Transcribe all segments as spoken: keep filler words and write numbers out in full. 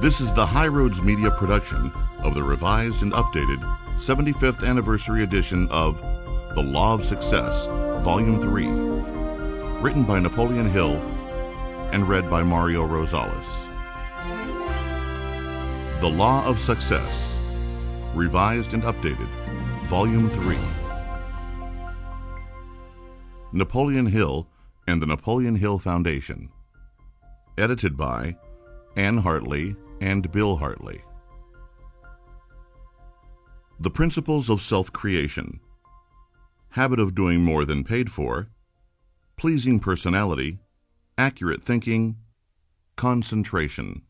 This is the High Roads Media production of the revised and updated seventy-fifth anniversary edition of The Law of Success, Volume three, written by Napoleon Hill and read by Mario Rosales. The Law of Success, revised and updated, Volume three. Napoleon Hill and the Napoleon Hill Foundation. Edited by Anne Hartley and Bill Hartley. The Principles of Self-Creation. Habit of doing more than paid for. Pleasing personality. Accurate thinking. Concentration.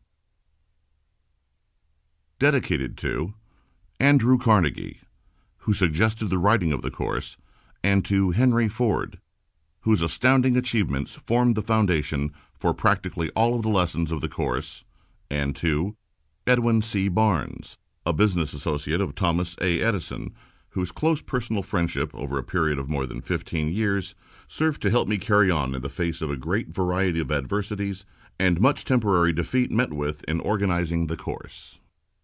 Dedicated to Andrew Carnegie, who suggested the writing of the course, and to Henry Ford, whose astounding achievements formed the foundation for practically all of the lessons of the course, and to Edwin C. Barnes, a business associate of Thomas A. Edison, whose close personal friendship over a period of more than fifteen years served to help me carry on in the face of a great variety of adversities and much temporary defeat met with in organizing the course.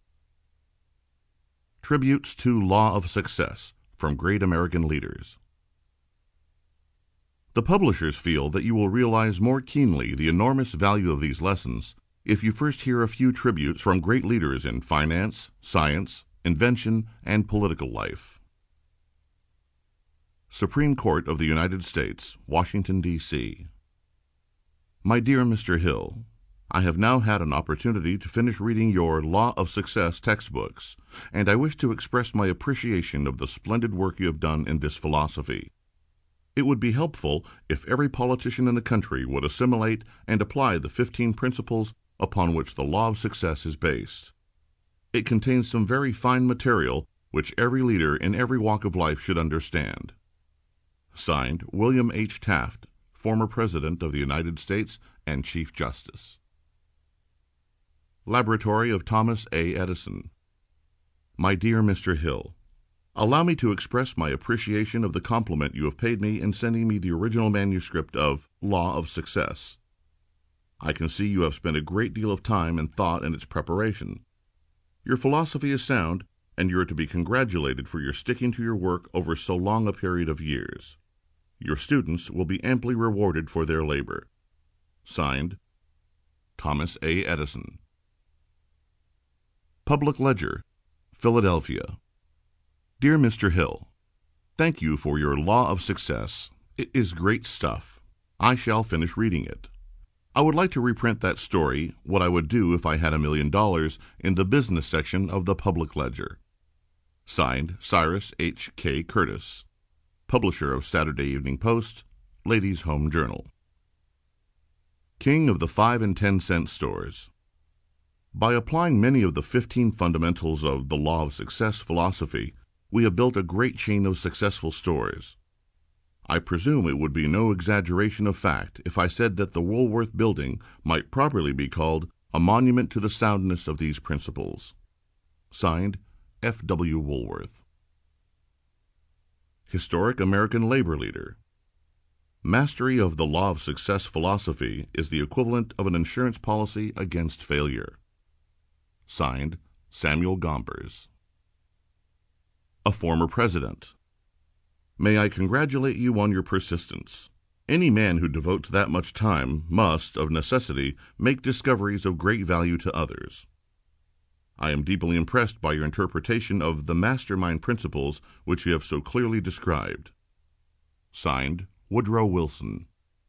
Tributes to Law of Success from Great American Leaders. The publishers feel that you will realize more keenly the enormous value of these lessons if you first hear a few tributes from great leaders in finance, science, invention, and political life. Supreme Court of the United States, Washington, D C My dear Mister Hill, I have now had an opportunity to finish reading your Law of Success textbooks, and I wish to express my appreciation of the splendid work you have done in this philosophy. It would be helpful if every politician in the country would assimilate and apply the fifteen principles upon which the Law of Success is based. It contains some very fine material which every leader in every walk of life should understand. Signed, William H. Taft, former President of the United States and Chief Justice. Laboratory of Thomas A. Edison. My dear Mister Hill, allow me to express my appreciation of the compliment you have paid me in sending me the original manuscript of Law of Success. I can see you have spent a great deal of time and thought in its preparation. Your philosophy is sound, and you are to be congratulated for your sticking to your work over so long a period of years. Your students will be amply rewarded for their labor. Signed, Thomas A. Edison. Public Ledger, Philadelphia. Dear Mister Hill, thank you for your Law of Success. It is great stuff. I shall finish reading it. I would like to reprint that story, What I Would Do If I Had a Million Dollars, in the business section of the Public Ledger. Signed, Cyrus H. K. Curtis, publisher of Saturday Evening Post, Ladies' Home Journal. King of the five and ten cent stores. By applying many of the fifteen fundamentals of the Law of Success philosophy, we have built a great chain of successful stores. I presume it would be no exaggeration of fact if I said that the Woolworth Building might properly be called a monument to the soundness of these principles. Signed, F. W. Woolworth. Historic American labor leader. Mastery of the Law of Success philosophy is the equivalent of an insurance policy against failure. Signed, Samuel Gompers. A former president. May I congratulate you on your persistence. Any man who devotes that much time must, of necessity, make discoveries of great value to others. I am deeply impressed by your interpretation of the mastermind principles which you have so clearly described. Signed, Woodrow Wilson.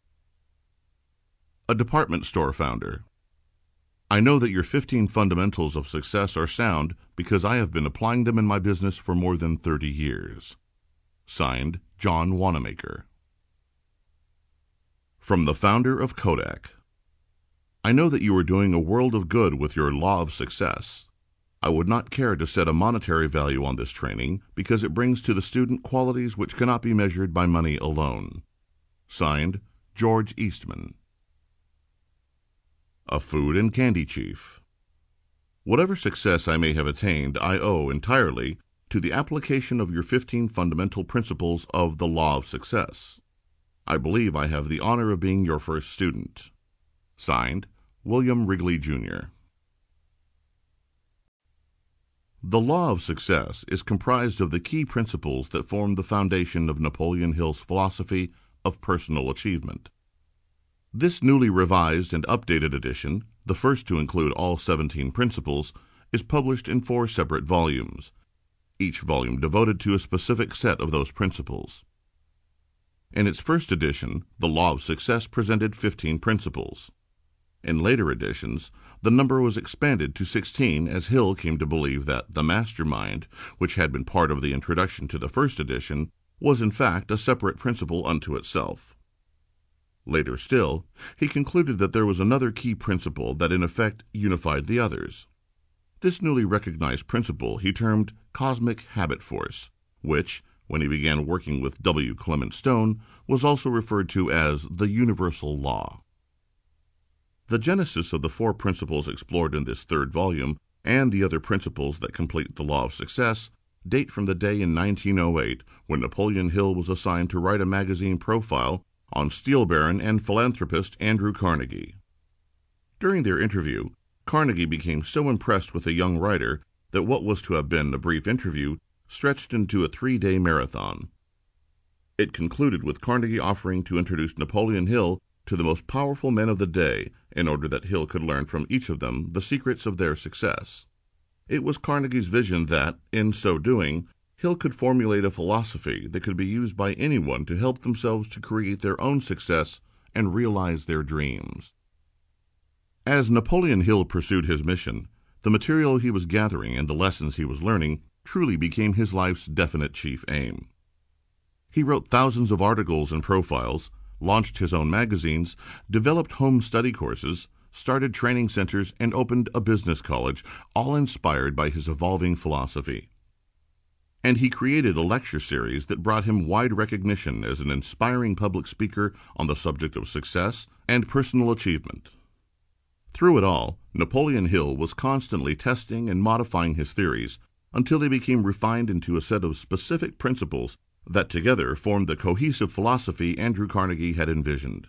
A department store founder. I know that your fifteen fundamentals of success are sound because I have been applying them in my business for more than thirty years. Signed, John Wanamaker. From the founder of Kodak. I know that you are doing a world of good with your Law of Success. I would not care to set a monetary value on this training because it brings to the student qualities which cannot be measured by money alone. Signed, George Eastman. A food and candy chief. Whatever success I may have attained, I owe entirely to the application of your fifteen fundamental principles of the Law of Success. I believe I have the honor of being your first student. Signed, William Wrigley, Junior The Law of Success is comprised of the key principles that form the foundation of Napoleon Hill's philosophy of personal achievement. This newly revised and updated edition, the first to include all seventeen principles, is published in four separate volumes, each volume devoted to a specific set of those principles. In its first edition, The Law of Success presented fifteen principles. In later editions, the number was expanded to sixteen as Hill came to believe that the mastermind, which had been part of the introduction to the first edition, was in fact a separate principle unto itself. Later still, he concluded that there was another key principle that in effect unified the others. This newly recognized principle he termed cosmic habit force, which, when he began working with W. Clement Stone, was also referred to as the universal law. The genesis of the four principles explored in this third volume, and the other principles that complete the Law of Success, date from the day in nineteen oh eight when Napoleon Hill was assigned to write a magazine profile on steel baron and philanthropist Andrew Carnegie. During their interview, Carnegie became so impressed with the young writer that what was to have been a brief interview stretched into a three-day marathon. It concluded with Carnegie offering to introduce Napoleon Hill to the most powerful men of the day in order that Hill could learn from each of them the secrets of their success. It was Carnegie's vision that, in so doing, Hill could formulate a philosophy that could be used by anyone to help themselves to create their own success and realize their dreams. As Napoleon Hill pursued his mission, the material he was gathering and the lessons he was learning truly became his life's definite chief aim. He wrote thousands of articles and profiles, launched his own magazines, developed home study courses, started training centers, and opened a business college, all inspired by his evolving philosophy. And he created a lecture series that brought him wide recognition as an inspiring public speaker on the subject of success and personal achievement. Through it all, Napoleon Hill was constantly testing and modifying his theories until they became refined into a set of specific principles that together formed the cohesive philosophy Andrew Carnegie had envisioned.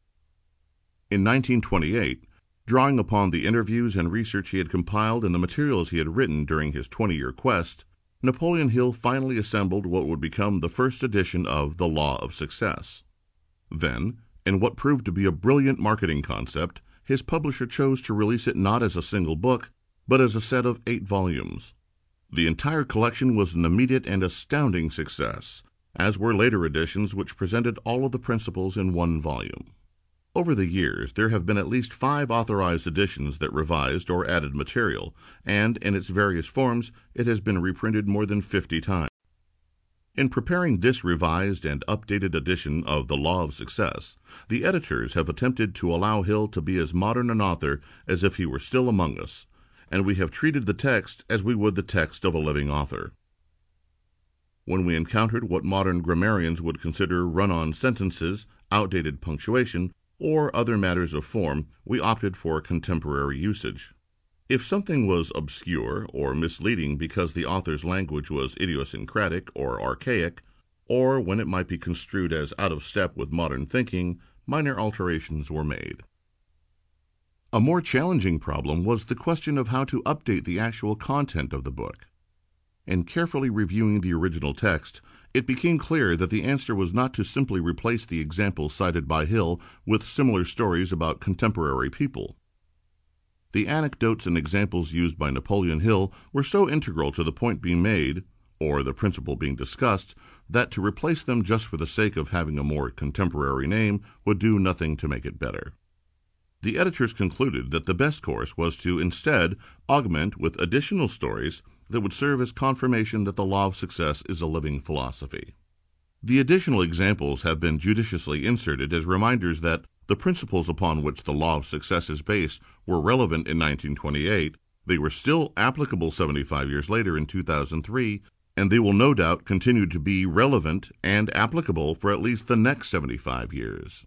In nineteen twenty-eight, drawing upon the interviews and research he had compiled and the materials he had written during his twenty-year quest, Napoleon Hill finally assembled what would become the first edition of The Law of Success. Then, in what proved to be a brilliant marketing concept, his publisher chose to release it not as a single book, but as a set of eight volumes. The entire collection was an immediate and astounding success, as were later editions which presented all of the principles in one volume. Over the years, there have been at least five authorized editions that revised or added material, and in its various forms, it has been reprinted more than fifty times. In preparing this revised and updated edition of The Law of Success, the editors have attempted to allow Hill to be as modern an author as if he were still among us, and we have treated the text as we would the text of a living author. When we encountered what modern grammarians would consider run-on sentences, outdated punctuation, or other matters of form, we opted for contemporary usage. If something was obscure or misleading because the author's language was idiosyncratic or archaic, or when it might be construed as out of step with modern thinking, minor alterations were made. A more challenging problem was the question of how to update the actual content of the book. In carefully reviewing the original text, it became clear that the answer was not to simply replace the examples cited by Hill with similar stories about contemporary people. The anecdotes and examples used by Napoleon Hill were so integral to the point being made, or the principle being discussed, that to replace them just for the sake of having a more contemporary name would do nothing to make it better. The editors concluded that the best course was to instead augment with additional stories that would serve as confirmation that the Law of Success is a living philosophy. The additional examples have been judiciously inserted as reminders that the principles upon which the Law of Success is based were relevant in nineteen twenty-eight, they were still applicable seventy-five years later in two thousand three, and they will no doubt continue to be relevant and applicable for at least the next seventy-five years.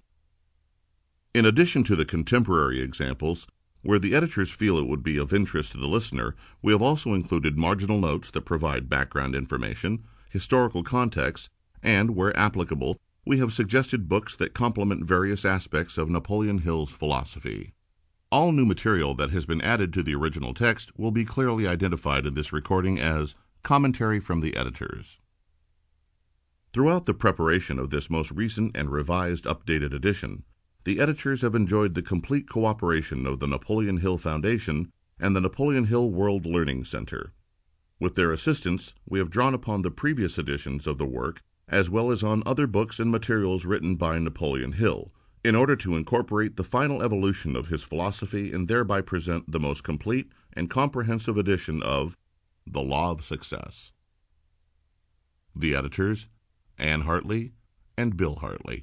In addition to the contemporary examples, where the editors feel it would be of interest to the listener, we have also included marginal notes that provide background information, historical context, and, where applicable, we have suggested books that complement various aspects of Napoleon Hill's philosophy. All new material that has been added to the original text will be clearly identified in this recording as commentary from the editors. Throughout the preparation of this most recent and revised updated edition, the editors have enjoyed the complete cooperation of the Napoleon Hill Foundation and the Napoleon Hill World Learning Center. With their assistance, we have drawn upon the previous editions of the work, as well as on other books and materials written by Napoleon Hill, in order to incorporate the final evolution of his philosophy and thereby present the most complete and comprehensive edition of The Law of Success. The editors, Anne Hartley and Bill Hartley.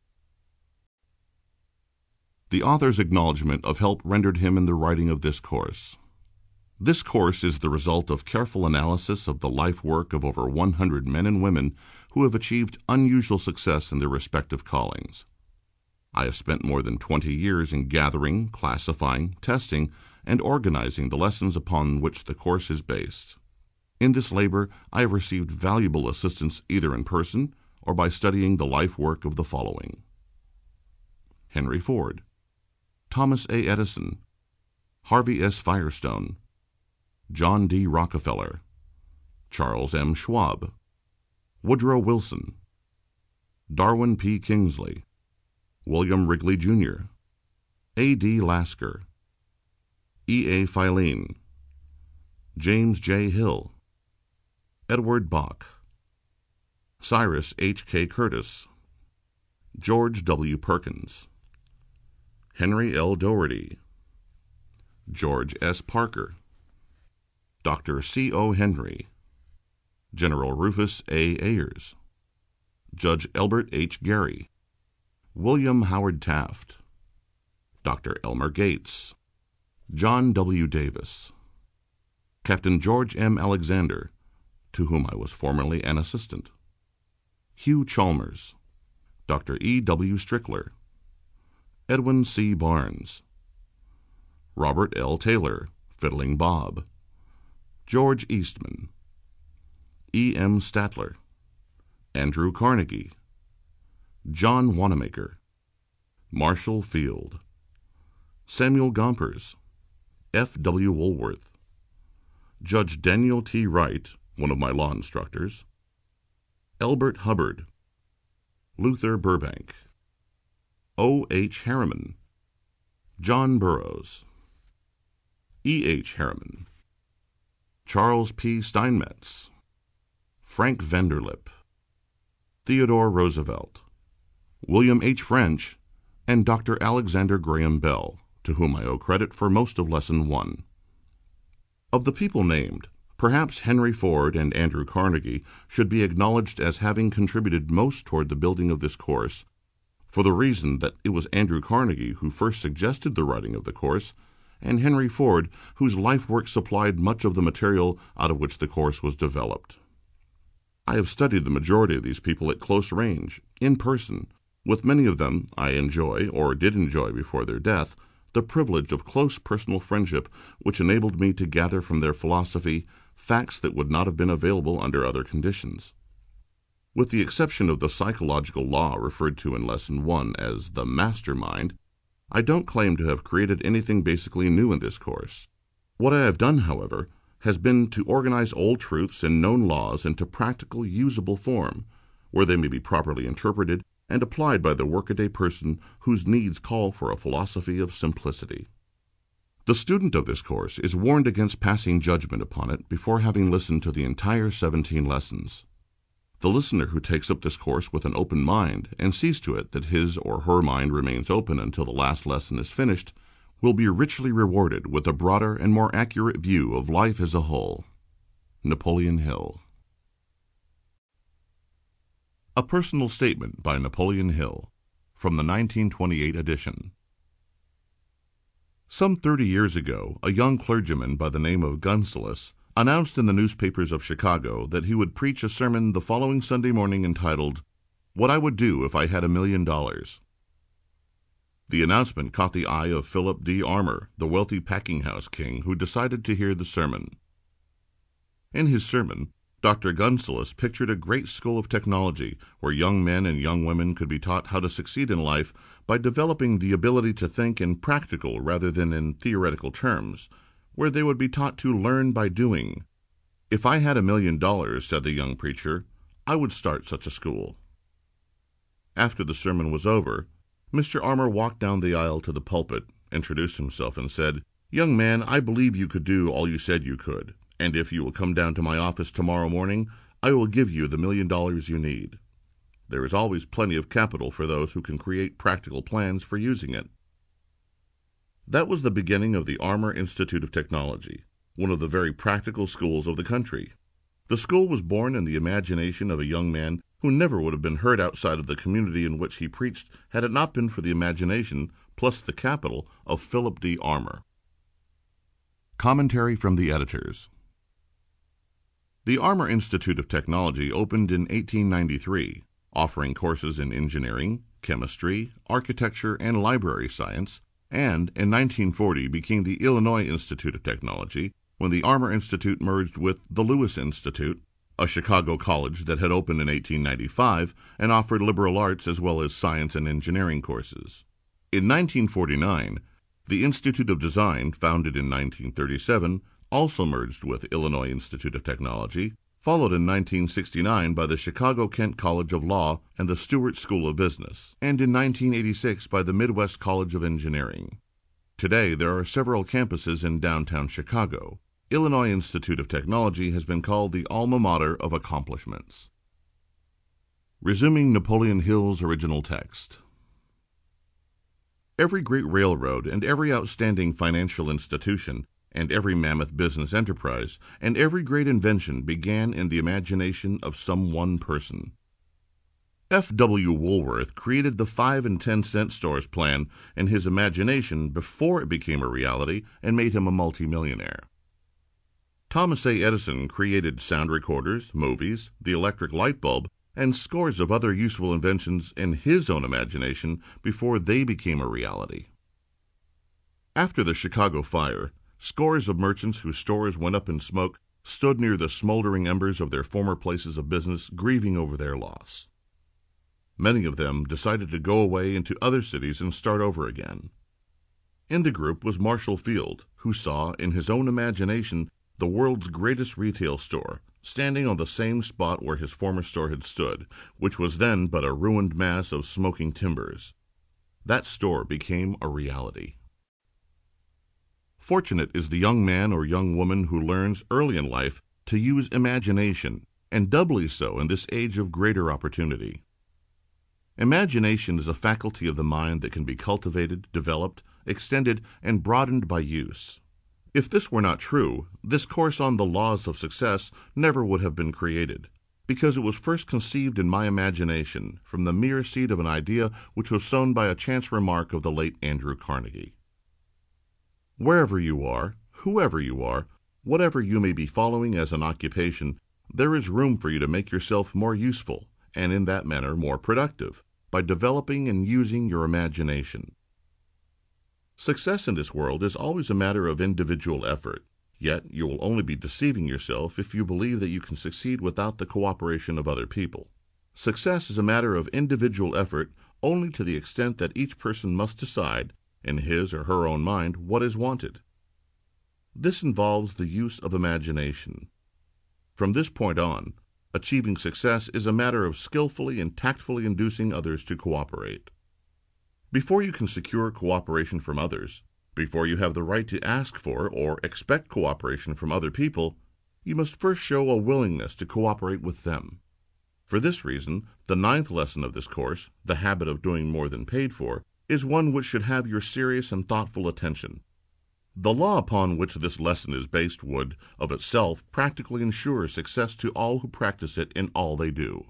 The author's acknowledgment of help rendered him in the writing of this course. This course is the result of careful analysis of the life work of over one hundred men and women who have achieved unusual success in their respective callings. I have spent more than twenty years in gathering, classifying, testing, and organizing the lessons upon which the course is based. In this labor, I have received valuable assistance either in person or by studying the life work of the following: Henry Ford, Thomas A. Edison, Harvey S. Firestone, John D. Rockefeller, Charles M. Schwab, Woodrow Wilson, Darwin P. Kingsley, William Wrigley, Junior, A D Lasker, E A Filene, James J. Hill, Edward Bach, Cyrus H. K. Curtis, George W. Perkins, Henry L. Doherty, George S. Parker, Doctor C O. Henry, General Rufus A. Ayers, Judge Elbert H. Gary, William Howard Taft, Doctor Elmer Gates, John W. Davis, Captain George M. Alexander, to whom I was formerly an assistant, Hugh Chalmers, Doctor E. W. Strickler, Edwin C. Barnes, Robert L. Taylor, Fiddling Bob, George Eastman, E. M. Statler, Andrew Carnegie, John Wanamaker, Marshall Field, Samuel Gompers, F. W. Woolworth, Judge Daniel T. Wright, one of my law instructors, Elbert Hubbard, Luther Burbank, O. H. Harriman, John Burroughs, E. H. Harriman, Charles P. Steinmetz, Frank Vanderlip, Theodore Roosevelt, William H. French, and Doctor Alexander Graham Bell, to whom I owe credit for most of Lesson one. Of the people named, perhaps Henry Ford and Andrew Carnegie should be acknowledged as having contributed most toward the building of this course, for the reason that it was Andrew Carnegie who first suggested the writing of the course, and Henry Ford whose life work supplied much of the material out of which the course was developed. I have studied the majority of these people at close range, in person. With many of them, I enjoy, or did enjoy before their death, the privilege of close personal friendship which enabled me to gather from their philosophy facts that would not have been available under other conditions. With the exception of the psychological law referred to in Lesson one as the mastermind, I don't claim to have created anything basically new in this course. What I have done, however, has been to organize old truths and known laws into practical, usable form, where they may be properly interpreted and applied by the workaday person whose needs call for a philosophy of simplicity. The student of this course is warned against passing judgment upon it before having listened to the entire seventeen lessons. The listener who takes up this course with an open mind and sees to it that his or her mind remains open until the last lesson is finished will be richly rewarded with a broader and more accurate view of life as a whole. Napoleon Hill. A Personal Statement by Napoleon Hill, from the nineteen twenty-eight edition. Some thirty years ago, a young clergyman by the name of Gunsaulus announced in the newspapers of Chicago that he would preach a sermon the following Sunday morning entitled, "What I Would Do If I Had a Million Dollars." The announcement caught the eye of Philip D. Armour, the wealthy packing-house king, who decided to hear the sermon. In his sermon, Doctor Gunsalis pictured a great school of technology where young men and young women could be taught how to succeed in life by developing the ability to think in practical rather than in theoretical terms, where they would be taught to learn by doing. "If I had a million dollars," said the young preacher, "I would start such a school." After the sermon was over, Mister Armour walked down the aisle to the pulpit, introduced himself, and said, "Young man, I believe you could do all you said you could, and if you will come down to my office tomorrow morning, I will give you the million dollars you need. There is always plenty of capital for those who can create practical plans for using it." That was the beginning of the Armour Institute of Technology, one of the very practical schools of the country. The school was born in the imagination of a young man who never would have been heard outside of the community in which he preached had it not been for the imagination, plus the capital, of Philip D. Armour. Commentary from the editors. The Armour Institute of Technology opened in eighteen ninety-three, offering courses in engineering, chemistry, architecture, and library science, and in nineteen forty became the Illinois Institute of Technology when the Armour Institute merged with the Lewis Institute, a Chicago college that had opened in eighteen ninety-five and offered liberal arts as well as science and engineering courses. In nineteen forty-nine, the Institute of Design, founded in nineteen thirty-seven, also merged with Illinois Institute of Technology, followed in nineteen sixty-nine by the Chicago-Kent College of Law and the Stewart School of Business, and in nineteen eighty-six by the Midwest College of Engineering. Today, there are several campuses in downtown Chicago. Illinois Institute of Technology has been called the alma mater of accomplishments. Resuming Napoleon Hill's original text. Every great railroad and every outstanding financial institution and every mammoth business enterprise and every great invention began in the imagination of some one person. F W Woolworth created the five and ten cent stores plan in his imagination before it became a reality and made him a multimillionaire. Thomas A. Edison created sound recorders, movies, the electric light bulb, and scores of other useful inventions in his own imagination before they became a reality. After the Chicago fire, scores of merchants whose stores went up in smoke stood near the smoldering embers of their former places of business, grieving over their loss. Many of them decided to go away into other cities and start over again. In the group was Marshall Field, who saw, in his own imagination, the world's greatest retail store, standing on the same spot where his former store had stood, which was then but a ruined mass of smoking timbers. That store became a reality. Fortunate is the young man or young woman who learns early in life to use imagination, and doubly so in this age of greater opportunity. Imagination is a faculty of the mind that can be cultivated, developed, extended, and broadened by use. If this were not true, this course on the laws of success never would have been created, because it was first conceived in my imagination from the mere seed of an idea which was sown by a chance remark of the late Andrew Carnegie. Wherever you are, whoever you are, whatever you may be following as an occupation, there is room for you to make yourself more useful, and in that manner more productive, by developing and using your imagination. Success in this world is always a matter of individual effort, yet you will only be deceiving yourself if you believe that you can succeed without the cooperation of other people. Success is a matter of individual effort only to the extent that each person must decide, in his or her own mind, what is wanted. This involves the use of imagination. From this point on, achieving success is a matter of skillfully and tactfully inducing others to cooperate. Before you can secure cooperation from others, before you have the right to ask for or expect cooperation from other people, you must first show a willingness to cooperate with them. For this reason, the ninth lesson of this course, the habit of doing more than paid for, is one which should have your serious and thoughtful attention. The law upon which this lesson is based would, of itself, practically ensure success to all who practice it in all they do.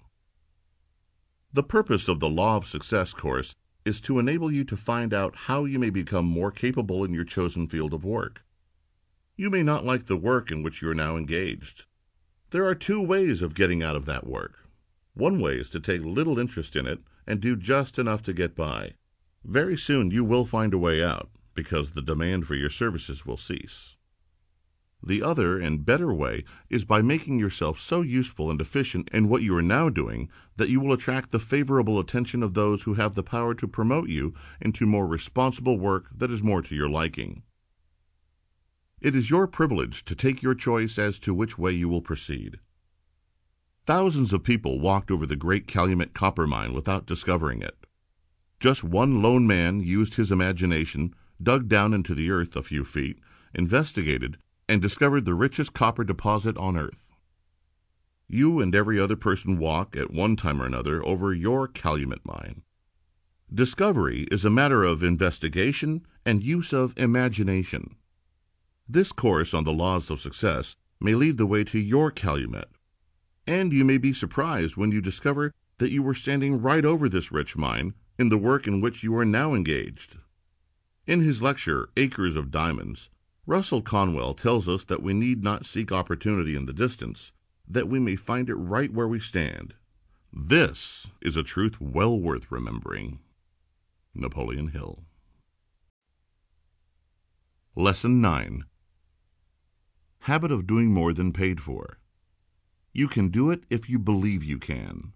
The purpose of the Law of Success course is to enable you to find out how you may become more capable in your chosen field of work. You may not like the work in which you are now engaged. There are two ways of getting out of that work. One way is to take little interest in it and do just enough to get by. Very soon you will find a way out, because the demand for your services will cease. The other and better way is by making yourself so useful and efficient in what you are now doing that you will attract the favorable attention of those who have the power to promote you into more responsible work that is more to your liking. It is your privilege to take your choice as to which way you will proceed. Thousands of people walked over the great Calumet copper mine without discovering it. Just one lone man used his imagination, dug down into the earth a few feet, investigated, and discovered the richest copper deposit on earth. You and every other person walk, at one time or another, over your Calumet mine. Discovery is a matter of investigation and use of imagination. This course on the laws of success may lead the way to your Calumet, and you may be surprised when you discover that you were standing right over this rich mine in the work in which you are now engaged. In his lecture, Acres of Diamonds, Russell Conwell tells us that we need not seek opportunity in the distance, that we may find it right where we stand. This is a truth well worth remembering. Napoleon Hill. Lesson nine. Habit of doing more than paid for. You can do it if you believe you can.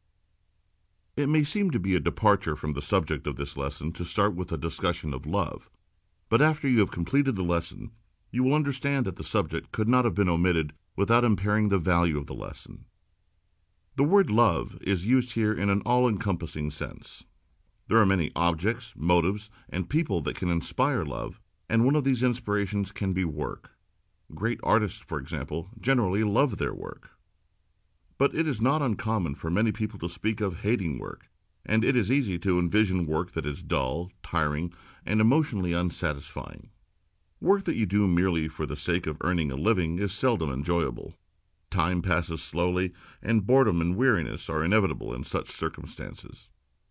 It may seem to be a departure from the subject of this lesson to start with a discussion of love, but after you have completed the lesson, you will understand that the subject could not have been omitted without impairing the value of the lesson. The word love is used here in an all-encompassing sense. There are many objects, motives, and people that can inspire love, and one of these inspirations can be work. Great artists, for example, generally love their work. But it is not uncommon for many people to speak of hating work, and it is easy to envision work that is dull, tiring, and emotionally unsatisfying. Work that you do merely for the sake of earning a living is seldom enjoyable. Time passes slowly, and boredom and weariness are inevitable in such circumstances.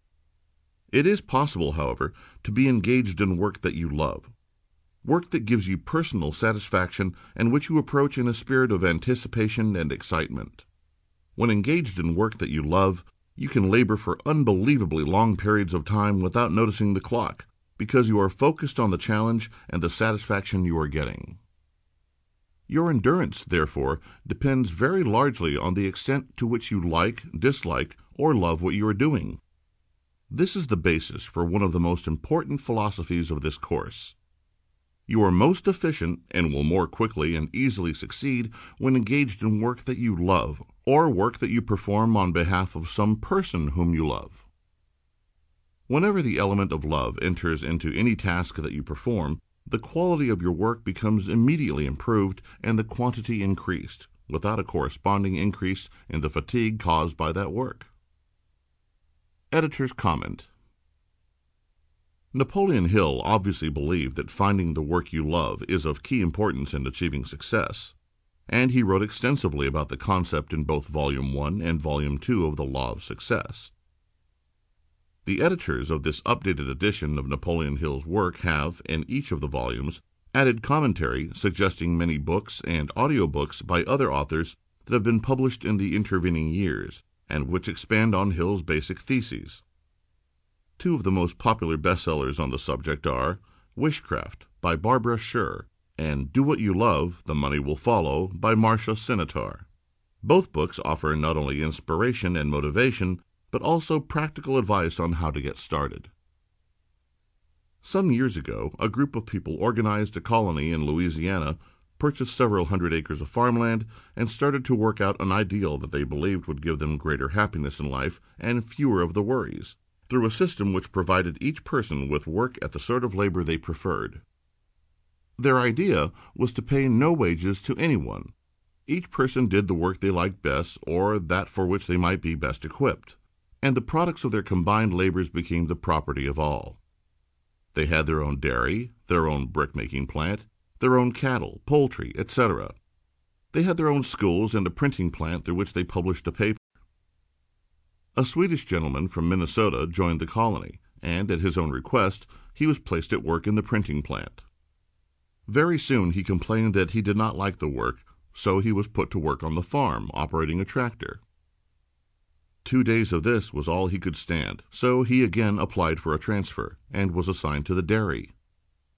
It is possible, however, to be engaged in work that you love, work that gives you personal satisfaction and which you approach in a spirit of anticipation and excitement. When engaged in work that you love, you can labor for unbelievably long periods of time without noticing the clock, because you are focused on the challenge and the satisfaction you are getting. Your endurance, therefore, depends very largely on the extent to which you like, dislike, or love what you are doing. This is the basis for one of the most important philosophies of this course. You are most efficient and will more quickly and easily succeed when engaged in work that you love, or work that you perform on behalf of some person whom you love. Whenever the element of love enters into any task that you perform, the quality of your work becomes immediately improved and the quantity increased, without a corresponding increase in the fatigue caused by that work. Editor's comment. Napoleon Hill obviously believed that finding the work you love is of key importance in achieving success, and he wrote extensively about the concept in both Volume one and Volume two of The Law of Success. The editors of this updated edition of Napoleon Hill's work have, in each of the volumes, added commentary suggesting many books and audiobooks by other authors that have been published in the intervening years, and which expand on Hill's basic theses. Two of the most popular bestsellers on the subject are Wishcraft by Barbara Sher and Do What You Love, The Money Will Follow by Marcia Sinatar. Both books offer not only inspiration and motivation, but also practical advice on how to get started. Some years ago, a group of people organized a colony in Louisiana, purchased several hundred acres of farmland, and started to work out an ideal that they believed would give them greater happiness in life and fewer of the worries, through a system which provided each person with work at the sort of labor they preferred. Their idea was to pay no wages to anyone. Each person did the work they liked best or that for which they might be best equipped, and the products of their combined labors became the property of all. They had their own dairy, their own brick-making plant, their own cattle, poultry, et cetera. They had their own schools and a printing plant through which they published a paper. A Swedish gentleman from Minnesota joined the colony, and at his own request, he was placed at work in the printing plant. Very soon he complained that he did not like the work, so he was put to work on the farm, operating a tractor. Two days of this was all he could stand, so he again applied for a transfer, and was assigned to the dairy.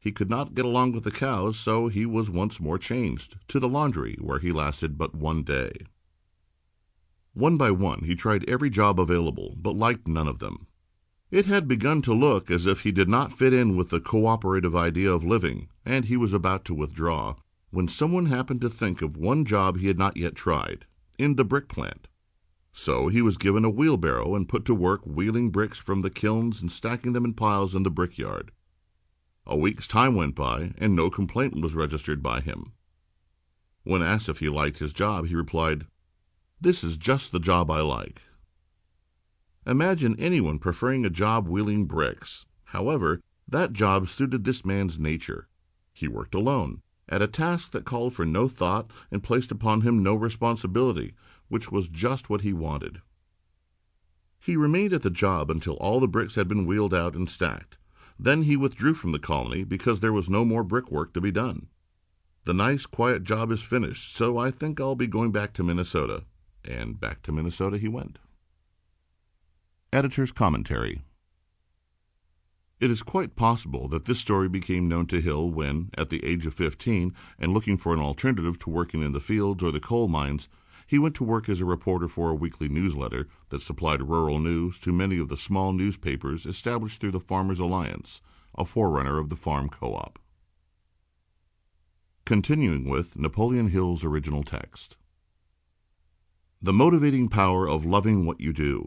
He could not get along with the cows, so he was once more changed to the laundry, where he lasted but one day. One by one he tried every job available, but liked none of them. It had begun to look as if he did not fit in with the cooperative idea of living, and he was about to withdraw, when someone happened to think of one job he had not yet tried, in the brick plant. So he was given a wheelbarrow and put to work wheeling bricks from the kilns and stacking them in piles in the brickyard. A week's time went by, and no complaint was registered by him. When asked if he liked his job, he replied, "This is just the job I like." Imagine anyone preferring a job wheeling bricks. However, that job suited this man's nature. He worked alone, at a task that called for no thought and placed upon him no responsibility, which was just what he wanted. He remained at the job until all the bricks had been wheeled out and stacked. Then he withdrew from the colony because there was no more brickwork to be done. The nice, quiet job is finished, so I think I'll be going back to Minnesota. And back to Minnesota he went. Editor's Commentary. It is quite possible that this story became known to Hill when, at the age of fifteen, and looking for an alternative to working in the fields or the coal mines, he went to work as a reporter for a weekly newsletter that supplied rural news to many of the small newspapers established through the Farmers Alliance, a forerunner of the Farm Co-op. Continuing with Napoleon Hill's original text. The motivating power of loving what you do.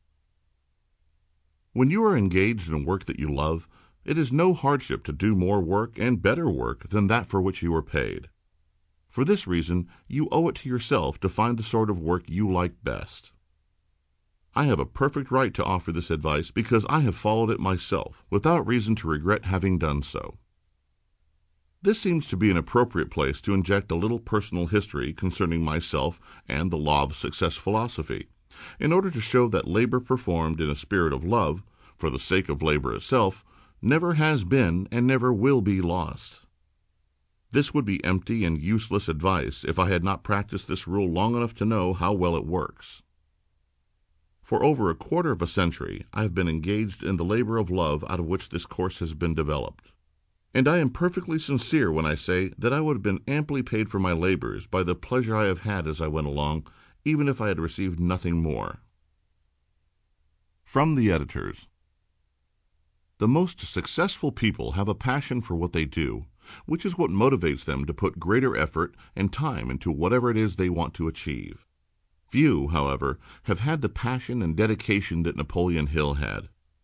When you are engaged in work that you love, it is no hardship to do more work and better work than that for which you are paid. For this reason, you owe it to yourself to find the sort of work you like best. I have a perfect right to offer this advice because I have followed it myself, without reason to regret having done so. This seems to be an appropriate place to inject a little personal history concerning myself and the law of success philosophy, in order to show that labor performed in a spirit of love, for the sake of labor itself, never has been and never will be lost. This would be empty and useless advice if I had not practiced this rule long enough to know how well it works. For over a quarter of a century, I have been engaged in the labor of love out of which this course has been developed. And I am perfectly sincere when I say that I would have been amply paid for my labors by the pleasure I have had as I went along, even if I had received nothing more. From the Editors. The most successful people have a passion for what they do, which is what motivates them to put greater effort and time into whatever it is they want to achieve. Few, however, have had the passion and dedication that Napoleon Hill had.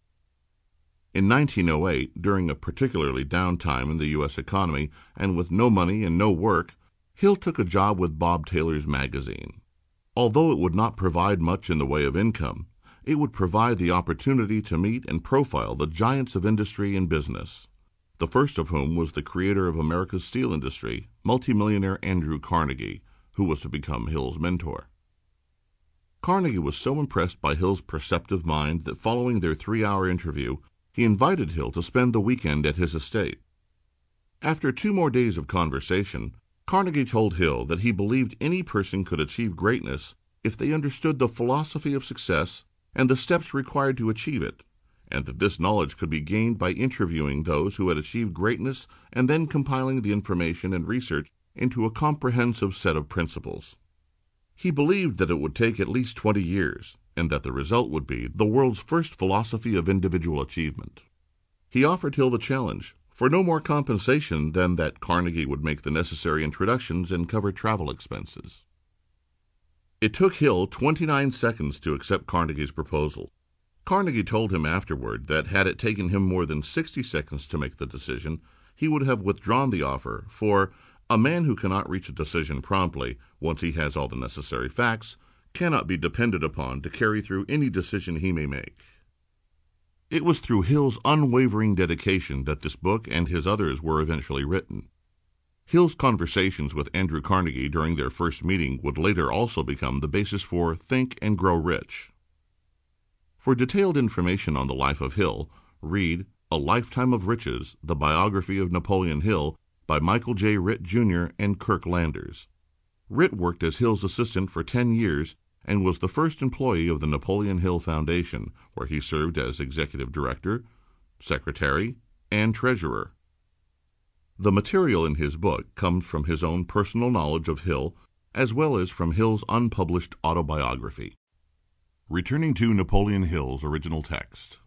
In nineteen oh eight, during a particularly down time in the U S economy, and with no money and no work, Hill took a job with Bob Taylor's magazine. Although it would not provide much in the way of income, it would provide the opportunity to meet and profile the giants of industry and business, the first of whom was the creator of America's steel industry, multimillionaire Andrew Carnegie, who was to become Hill's mentor. Carnegie was so impressed by Hill's perceptive mind that following their three-hour interview, he invited Hill to spend the weekend at his estate. After two more days of conversation, Carnegie told Hill that he believed any person could achieve greatness if they understood the philosophy of success and the steps required to achieve it, and that this knowledge could be gained by interviewing those who had achieved greatness and then compiling the information and research into a comprehensive set of principles. He believed that it would take at least twenty years, and that the result would be the world's first philosophy of individual achievement. He offered Hill the challenge, for no more compensation than that Carnegie would make the necessary introductions and cover travel expenses. It took Hill twenty-nine seconds to accept Carnegie's proposal. Carnegie told him afterward that had it taken him more than sixty seconds to make the decision, he would have withdrawn the offer, for a man who cannot reach a decision promptly, once he has all the necessary facts, cannot be depended upon to carry through any decision he may make. It was through Hill's unwavering dedication that this book and his others were eventually written. Hill's conversations with Andrew Carnegie during their first meeting would later also become the basis for Think and Grow Rich. For detailed information on the life of Hill, read A Lifetime of Riches, the biography of Napoleon Hill by Michael J. Ritt, Junior and Kirk Landers. Ritt worked as Hill's assistant for ten years and was the first employee of the Napoleon Hill Foundation, where he served as executive director, secretary, and treasurer. The material in his book comes from his own personal knowledge of Hill, as well as from Hill's unpublished autobiography. Returning to Napoleon Hill's original text.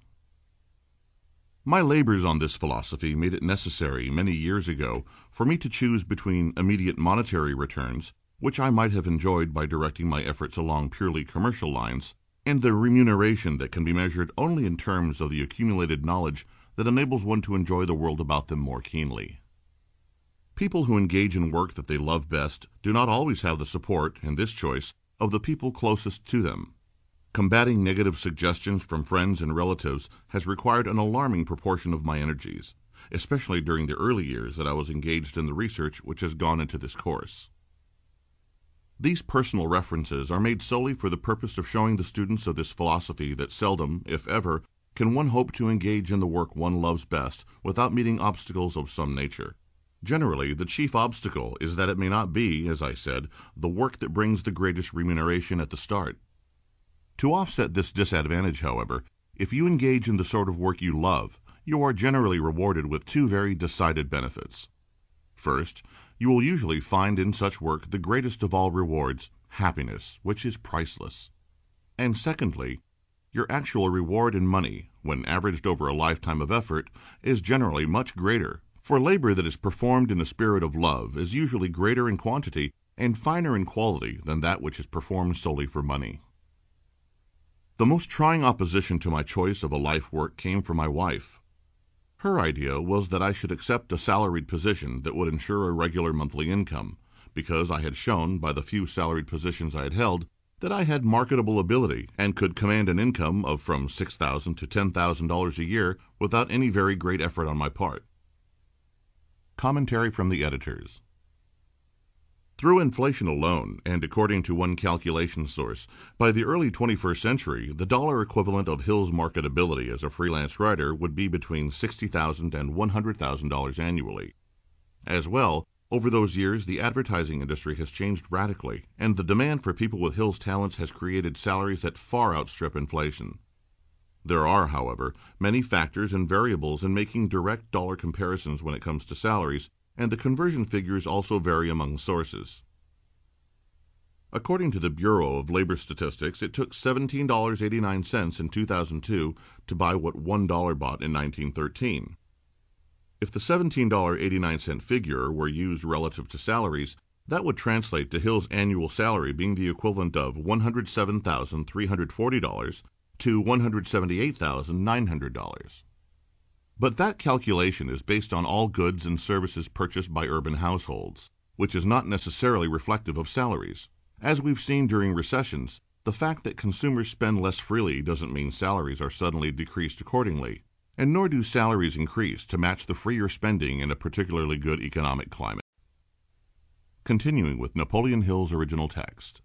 My labors on this philosophy made it necessary many years ago for me to choose between immediate monetary returns, which I might have enjoyed by directing my efforts along purely commercial lines, and the remuneration that can be measured only in terms of the accumulated knowledge that enables one to enjoy the world about them more keenly. People who engage in work that they love best do not always have the support, in this choice, of the people closest to them. Combating negative suggestions from friends and relatives has required an alarming proportion of my energies, especially during the early years that I was engaged in the research which has gone into this course. These personal references are made solely for the purpose of showing the students of this philosophy that seldom, if ever, can one hope to engage in the work one loves best without meeting obstacles of some nature. Generally, the chief obstacle is that it may not be, as I said, the work that brings the greatest remuneration at the start. To offset this disadvantage, however, if you engage in the sort of work you love, you are generally rewarded with two very decided benefits. First, you will usually find in such work the greatest of all rewards, happiness, which is priceless. And secondly, your actual reward in money, when averaged over a lifetime of effort, is generally much greater, for labor that is performed in a spirit of love is usually greater in quantity and finer in quality than that which is performed solely for money. The most trying opposition to my choice of a life work came from my wife. Her idea was that I should accept a salaried position that would ensure a regular monthly income, because I had shown, by the few salaried positions I had held, that I had marketable ability and could command an income of from six thousand dollars to ten thousand dollars a year without any very great effort on my part. Commentary from the editors. Through inflation alone, and according to one calculation source, by the early twenty-first century, the dollar equivalent of Hill's marketability as a freelance writer would be between sixty thousand dollars and one hundred thousand dollars annually. As well, over those years, the advertising industry has changed radically, and the demand for people with Hill's talents has created salaries that far outstrip inflation. There are, however, many factors and variables in making direct dollar comparisons when it comes to salaries, and the conversion figures also vary among sources. According to the Bureau of Labor Statistics, it took seventeen dollars and eighty-nine cents in two thousand two to buy what one dollar bought in nineteen thirteen. If the seventeen dollars and eighty-nine cent figure were used relative to salaries, that would translate to Hill's annual salary being the equivalent of one hundred seven thousand three hundred forty dollars to one hundred seventy-eight thousand nine hundred dollars. But that calculation is based on all goods and services purchased by urban households, which is not necessarily reflective of salaries. As we've seen during recessions, the fact that consumers spend less freely doesn't mean salaries are suddenly decreased accordingly, and nor do salaries increase to match the freer spending in a particularly good economic climate. Continuing with Napoleon Hill's original text.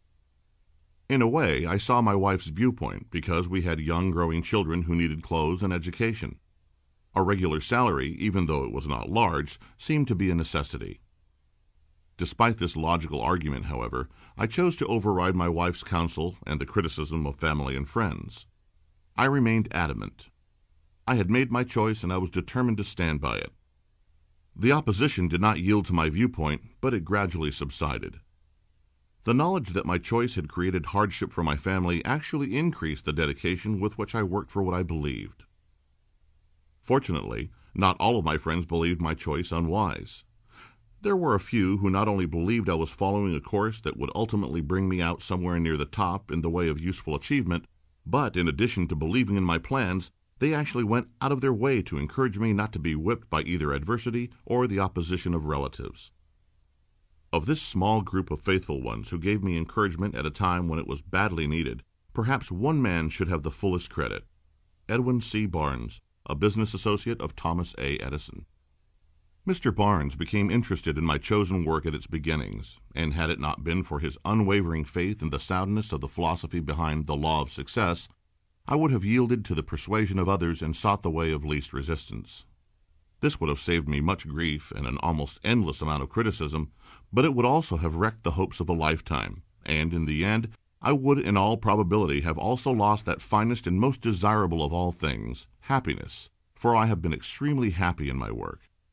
In a way, I saw my wife's viewpoint because we had young growing children who needed clothes and education. A regular salary, even though it was not large, seemed to be a necessity. Despite this logical argument, however, I chose to override my wife's counsel and the criticism of family and friends. I remained adamant. I had made my choice and I was determined to stand by it. The opposition did not yield to my viewpoint, but it gradually subsided. The knowledge that my choice had created hardship for my family actually increased the dedication with which I worked for what I believed. Fortunately, not all of my friends believed my choice unwise. There were a few who not only believed I was following a course that would ultimately bring me out somewhere near the top in the way of useful achievement, but in addition to believing in my plans, they actually went out of their way to encourage me not to be whipped by either adversity or the opposition of relatives. Of this small group of faithful ones who gave me encouragement at a time when it was badly needed, perhaps one man should have the fullest credit: Edwin C. Barnes, a business associate of Thomas A. Edison. Mister Barnes became interested in my chosen work at its beginnings, and had it not been for his unwavering faith in the soundness of the philosophy behind the law of success, I would have yielded to the persuasion of others and sought the way of least resistance. This would have saved me much grief and an almost endless amount of criticism, but it would also have wrecked the hopes of a lifetime, and in the end, I would in all probability have also lost that finest and most desirable of all things, happiness, for I have been extremely happy in my work,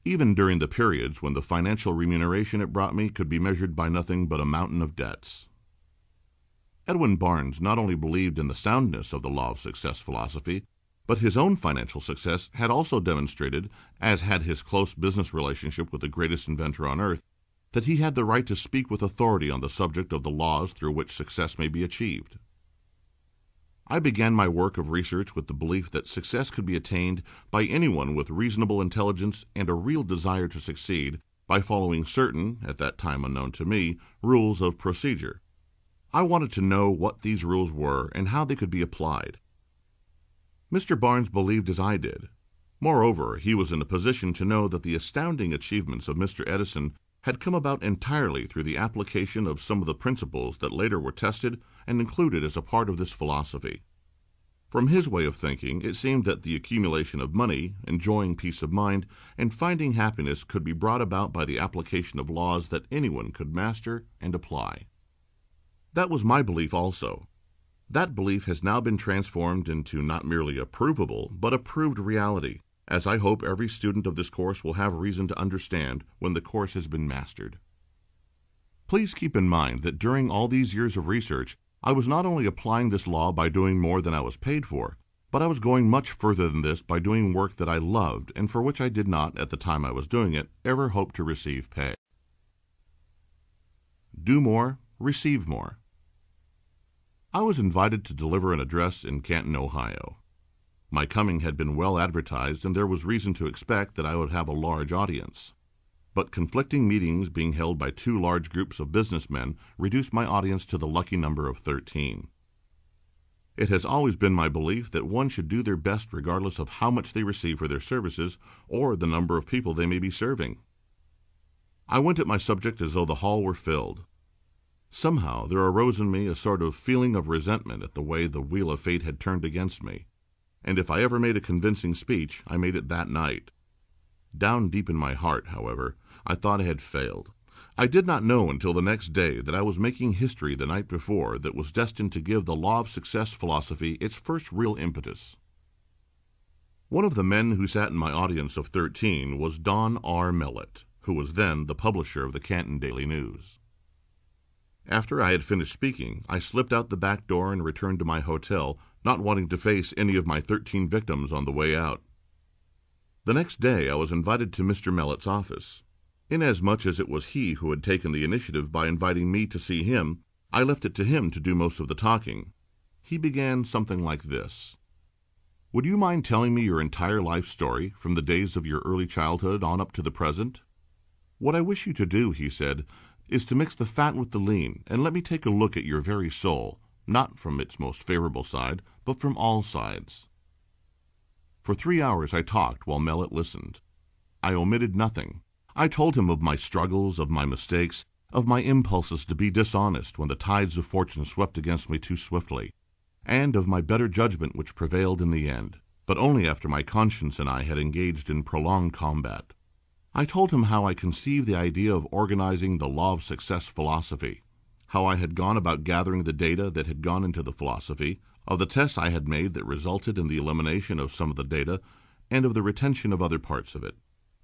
even during the periods when the financial remuneration it brought me could be measured by nothing but a mountain of debts. Edwin Barnes not only believed in the soundness of the law of success philosophy, but his own financial success had also demonstrated, as had his close business relationship with the greatest inventor on earth, that he had the right to speak with authority on the subject of the laws through which success may be achieved. I began my work of research with the belief that success could be attained by anyone with reasonable intelligence and a real desire to succeed by following certain, at that time unknown to me, rules of procedure. I wanted to know what these rules were and how they could be applied. Mister Barnes believed as I did. Moreover, he was in a position to know that the astounding achievements of Mister Edison had come about entirely through the application of some of the principles that later were tested and included as a part of this philosophy. From his way of thinking, it seemed that the accumulation of money, enjoying peace of mind, and finding happiness could be brought about by the application of laws that anyone could master and apply. That was my belief also. That belief has now been transformed into not merely a provable, but a proved reality, as I hope every student of this course will have reason to understand when the course has been mastered. Please keep in mind that during all these years of research, I was not only applying this law by doing more than I was paid for, but I was going much further than this by doing work that I loved and for which I did not, at the time I was doing it, ever hope to receive pay. Do more, receive more. I was invited to deliver an address in Canton, Ohio. My coming had been well advertised, and there was reason to expect that I would have a large audience. But conflicting meetings being held by two large groups of businessmen reduced my audience to the lucky number of thirteen. It has always been my belief that one should do their best regardless of how much they receive for their services or the number of people they may be serving. I went at my subject as though the hall were filled. Somehow there arose in me a sort of feeling of resentment at the way the wheel of fate had turned against me, and if I ever made a convincing speech, I made it that night. Down deep in my heart, however, I thought I had failed. I did not know until the next day that I was making history the night before that was destined to give the law of success philosophy its first real impetus. One of the men who sat in my audience of thirteen was Don R. Mellett, who was then the publisher of the Canton Daily News. After I had finished speaking, I slipped out the back door and returned to my hotel, not wanting to face any of my thirteen victims on the way out. The next day I was invited to Mister Mellett's office. Inasmuch as it was he who had taken the initiative by inviting me to see him, I left it to him to do most of the talking. He began something like this. Would you mind telling me your entire life story, from the days of your early childhood on up to the present? What I wish you to do, he said, is to mix the fat with the lean, and let me take a look at your very soul, not from its most favorable side, but from all sides. For three hours I talked while Mellett listened. I omitted nothing. I told him of my struggles, of my mistakes, of my impulses to be dishonest when the tides of fortune swept against me too swiftly, and of my better judgment which prevailed in the end, but only after my conscience and I had engaged in prolonged combat. I told him how I conceived the idea of organizing the law of success philosophy, how I had gone about gathering the data that had gone into the philosophy, of the tests I had made that resulted in the elimination of some of the data, and of the retention of other parts of it.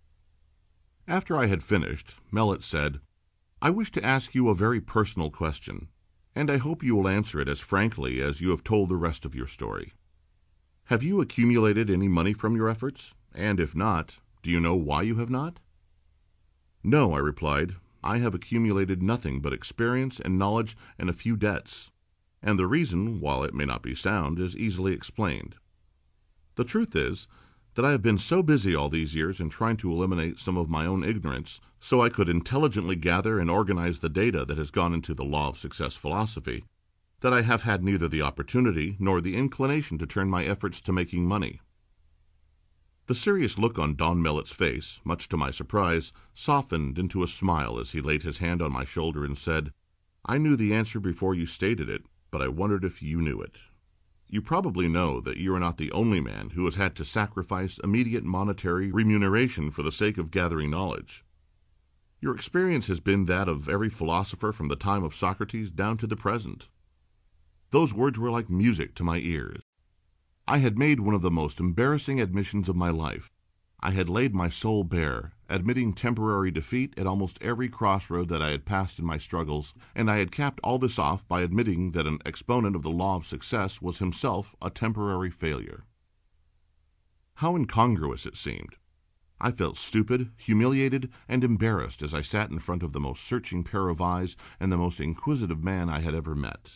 After I had finished, Mellett said, I wish to ask you a very personal question, and I hope you will answer it as frankly as you have told the rest of your story. Have you accumulated any money from your efforts? And if not, do you know why you have not? No, I replied. I have accumulated nothing but experience and knowledge and a few debts, and the reason, while it may not be sound, is easily explained. The truth is that I have been so busy all these years in trying to eliminate some of my own ignorance so I could intelligently gather and organize the data that has gone into the law of success philosophy, that I have had neither the opportunity nor the inclination to turn my efforts to making money. The serious look on Don Mellett's face, much to my surprise, softened into a smile as he laid his hand on my shoulder and said, I knew the answer before you stated it, but I wondered if you knew it. You probably know that you are not the only man who has had to sacrifice immediate monetary remuneration for the sake of gathering knowledge. Your experience has been that of every philosopher from the time of Socrates down to the present. Those words were like music to my ears. I had made one of the most embarrassing admissions of my life. I had laid my soul bare, admitting temporary defeat at almost every crossroad that I had passed in my struggles, and I had capped all this off by admitting that an exponent of the law of success was himself a temporary failure. How incongruous it seemed. I felt stupid, humiliated, and embarrassed as I sat in front of the most searching pair of eyes and the most inquisitive man I had ever met.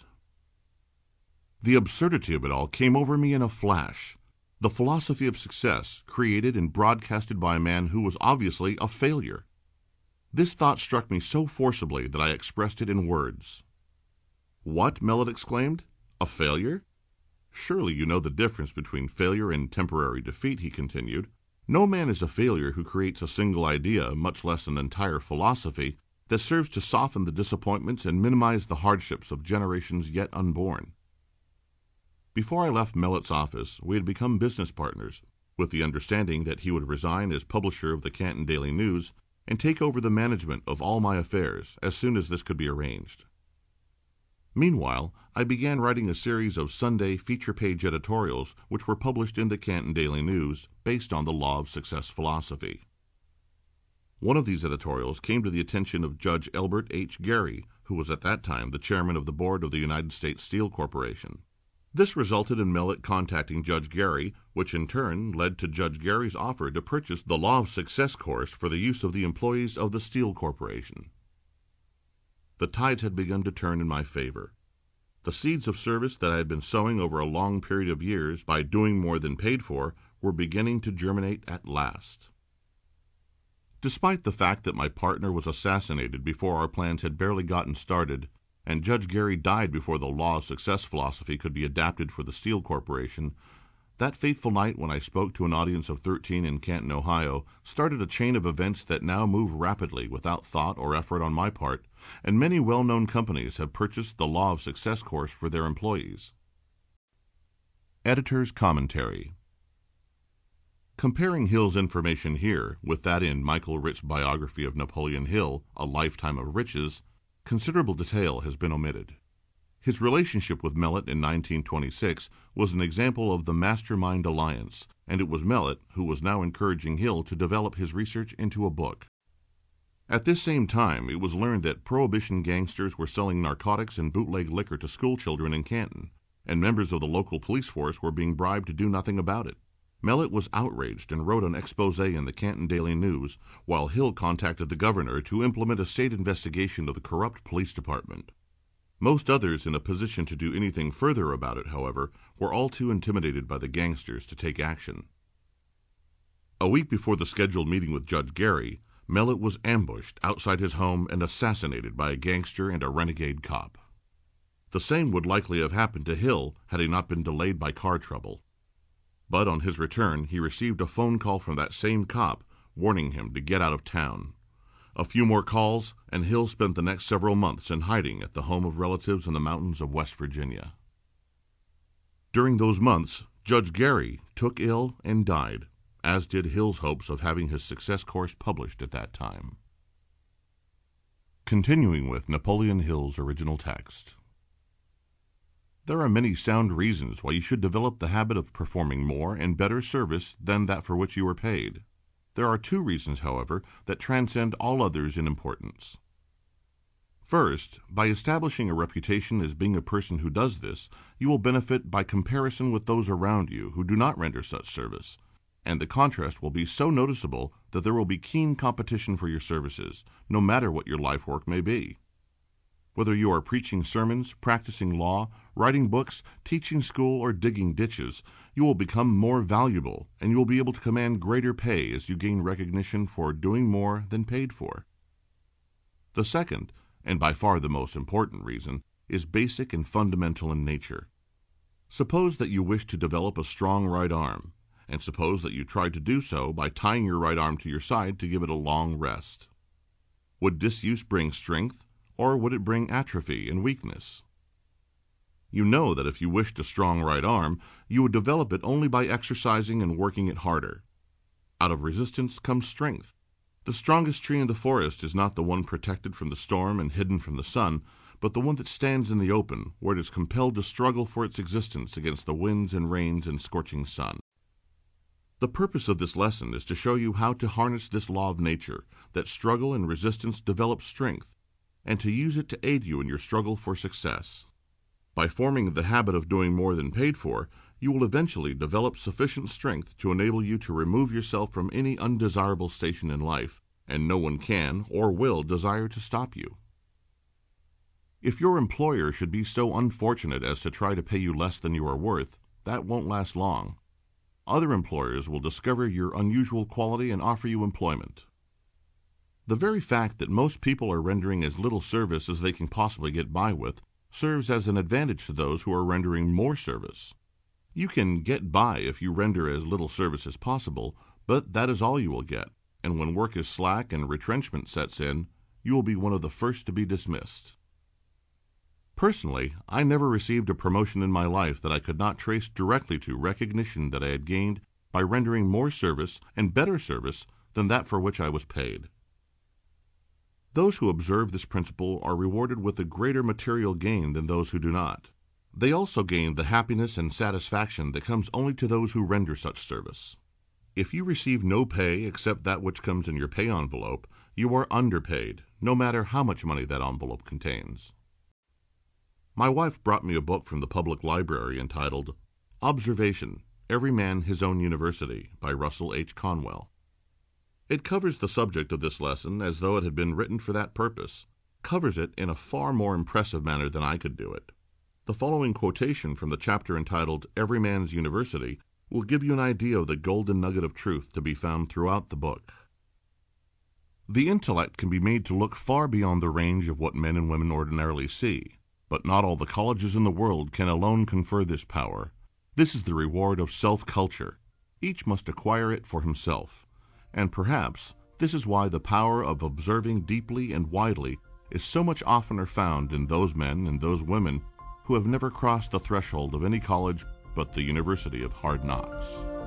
The absurdity of it all came over me in a flash. The philosophy of success, created and broadcasted by a man who was obviously a failure. This thought struck me so forcibly that I expressed it in words. "What?" Mellett exclaimed. "A failure? Surely you know the difference between failure and temporary defeat," he continued. "No man is a failure who creates a single idea, much less an entire philosophy, that serves to soften the disappointments and minimize the hardships of generations yet unborn." Before I left Mellett's office, we had become business partners, with the understanding that he would resign as publisher of the Canton Daily News and take over the management of all my affairs as soon as this could be arranged. Meanwhile, I began writing a series of Sunday feature-page editorials which were published in the Canton Daily News based on the law of success philosophy. One of these editorials came to the attention of Judge Elbert H. Gary, who was at that time the chairman of the board of the United States Steel Corporation. This resulted in Mellett contacting Judge Gary, which in turn led to Judge Gary's offer to purchase the Law of Success course for the use of the employees of the Steel Corporation. The tides had begun to turn in my favor. The seeds of service that I had been sowing over a long period of years by doing more than paid for were beginning to germinate at last. Despite the fact that my partner was assassinated before our plans had barely gotten started, and Judge Gary died before the law of success philosophy could be adapted for the Steel Corporation, that fateful night when I spoke to an audience of thirteen in Canton, Ohio, started a chain of events that now move rapidly without thought or effort on my part, and many well-known companies have purchased the Law of Success course for their employees. Editor's Commentary. Comparing Hill's information here with that in Michael Ritt's biography of Napoleon Hill, A Lifetime of Riches, considerable detail has been omitted. His relationship with Mellett in nineteen twenty-six was an example of the mastermind alliance, and it was Mellett who was now encouraging Hill to develop his research into a book. At this same time, it was learned that Prohibition gangsters were selling narcotics and bootleg liquor to schoolchildren in Canton, and members of the local police force were being bribed to do nothing about it. Mellett was outraged and wrote an expose in the Canton Daily News, while Hill contacted the governor to implement a state investigation of the corrupt police department. Most others in a position to do anything further about it, however, were all too intimidated by the gangsters to take action. A week before the scheduled meeting with Judge Gary, Mellett was ambushed outside his home and assassinated by a gangster and a renegade cop. The same would likely have happened to Hill had he not been delayed by car trouble. But on his return, he received a phone call from that same cop warning him to get out of town. A few more calls, and Hill spent the next several months in hiding at the home of relatives in the mountains of West Virginia. During those months, Judge Gary took ill and died, as did Hill's hopes of having his success course published at that time. Continuing with Napoleon Hill's original text. There are many sound reasons why you should develop the habit of performing more and better service than that for which you are paid. There are two reasons, however, that transcend all others in importance. First, by establishing a reputation as being a person who does this, you will benefit by comparison with those around you who do not render such service, and the contrast will be so noticeable that there will be keen competition for your services, no matter what your life work may be. Whether you are preaching sermons, practicing law, writing books, teaching school, or digging ditches, you will become more valuable, and you will be able to command greater pay as you gain recognition for doing more than paid for. The second, and by far the most important reason, is basic and fundamental in nature. Suppose that you wish to develop a strong right arm, and suppose that you tried to do so by tying your right arm to your side to give it a long rest. Would disuse bring strength, or would it bring atrophy and weakness? You know that if you wished a strong right arm, you would develop it only by exercising and working it harder. Out of resistance comes strength. The strongest tree in the forest is not the one protected from the storm and hidden from the sun, but the one that stands in the open, where it is compelled to struggle for its existence against the winds and rains and scorching sun. The purpose of this lesson is to show you how to harness this law of nature, that struggle and resistance develop strength, and to use it to aid you in your struggle for success. By forming the habit of doing more than paid for, you will eventually develop sufficient strength to enable you to remove yourself from any undesirable station in life, and no one can or will desire to stop you. If your employer should be so unfortunate as to try to pay you less than you are worth, that won't last long. Other employers will discover your unusual quality and offer you employment. The very fact that most people are rendering as little service as they can possibly get by with serves as an advantage to those who are rendering more service. You can get by if you render as little service as possible, but that is all you will get, and when work is slack and retrenchment sets in, you will be one of the first to be dismissed. Personally, I never received a promotion in my life that I could not trace directly to recognition that I had gained by rendering more service and better service than that for which I was paid. Those who observe this principle are rewarded with a greater material gain than those who do not. They also gain the happiness and satisfaction that comes only to those who render such service. If you receive no pay except that which comes in your pay envelope, you are underpaid, no matter how much money that envelope contains. My wife brought me a book from the public library entitled Observation, Every Man His Own University by Russell H. Conwell. It covers the subject of this lesson as though it had been written for that purpose, covers it in a far more impressive manner than I could do it. The following quotation from the chapter entitled Every Man's University will give you an idea of the golden nugget of truth to be found throughout the book. The intellect can be made to look far beyond the range of what men and women ordinarily see. But not all the colleges in the world can alone confer this power. This is the reward of self-culture. Each must acquire it for himself. And perhaps this is why the power of observing deeply and widely is so much oftener found in those men and those women who have never crossed the threshold of any college but the University of Hard Knocks.